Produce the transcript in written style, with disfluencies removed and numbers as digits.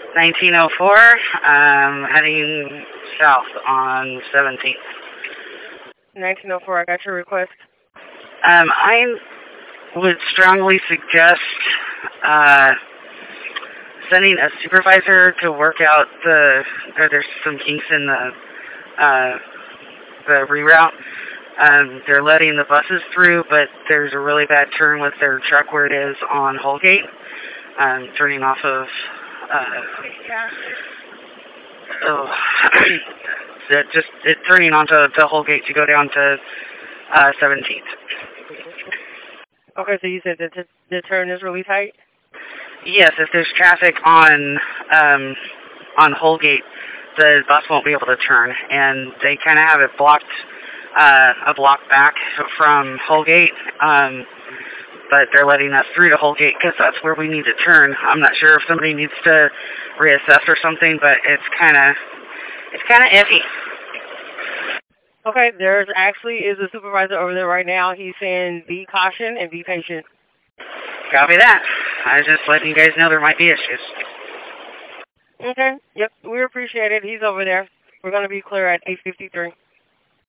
1904, heading south on 17th. 1904, I got your request. I would strongly suggest sending a supervisor to work out there's some kinks in the reroute. They're letting the buses through, but there's a really bad turn with their truck where it is on Holgate, turning off of, turning onto Holgate to go down to 17th. Okay, so you said that the turn is really tight? Yes, if there's traffic on Holgate, the bus won't be able to turn, and they kind of have it blocked, a block back from Holgate, but they're letting us through to Holgate because that's where we need to turn. I'm not sure if somebody needs to reassess or something, but it's kind of iffy. Okay, there actually is a supervisor over there right now. He's saying be caution and be patient. Copy that. I was just letting you guys know there might be issues. Okay, yep, we appreciate it. He's over there. We're going to be clear at 8:53.